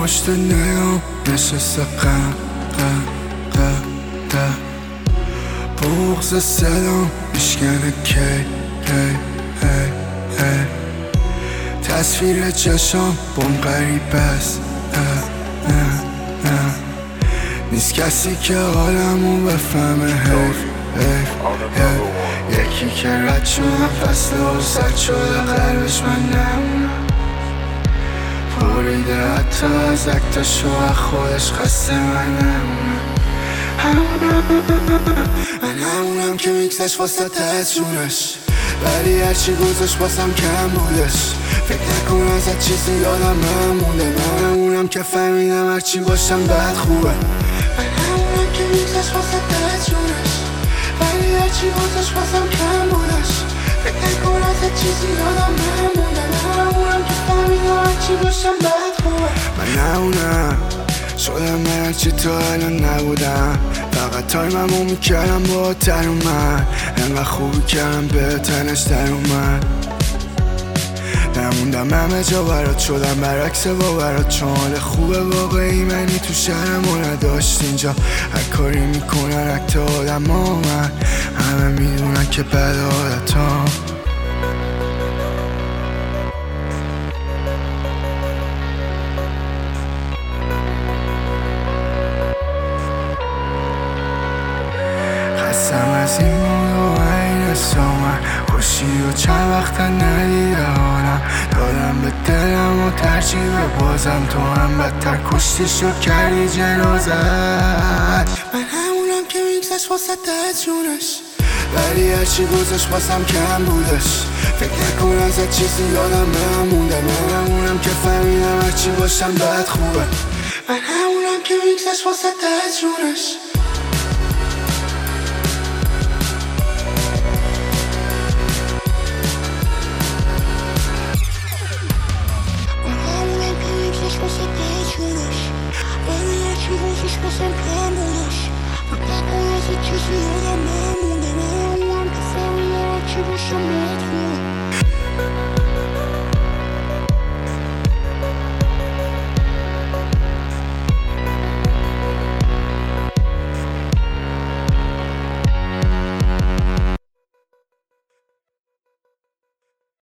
پشت نگام نشسته قم بغض صدام میشکنه کی تصویر چشام بم غریب است نیست کسی که حالمو بفهمه یکی که رد شده فصله و سرد شده قلبش من نمونم بریده حتی از اکتاشو و خودش خسته من نمونم من همونم که میکسش واسه ته جونش ولی هرچی گذاشت باسم کم بودش فکر نکن ازت چیزی یادم نمونده من همونم که فهمیدم هرچی باشم بد خوبه من همونم که میکسش واسه ته جونش ولی هرچی گذاشت باسم کم بودش فکر نکن ازت چیزی یادم نمونده من همونم که فهمیدم هرچی باشم بد خوبه من همونم شدم من هرچی تو الان نبودم فقط تایممو میکردم با تر اومد انقدر خوبی کردم به تنش در اومد نموندم همه جا برات شدم برعکس باورات چون حال خوبه واقعی منی تو شهرمو نداشت اینجا هر کاری میکنن اکت آدم ها من همه میدونن که بد عادتام خستم از این مود و این سامن خوشی و چند وقت ندیده حالم دادم به دلم و ترجیح بازم تو هم بدتر کشتی شد کردی جنازت من همونم که میگذشت واسه ته جونش ولی هرچی گذاشت باسم کم بودش فکر نکن ازت چیزی یادم نمونده من همونم که فهمیدم هرچی باشم بد خوبه من همونم که میگذشت واسه ته جونش باسم کم بودش فکر نکن ازت چیزی یادم نمونده من همونم که فهمیدم هرچی باشم بد خوبه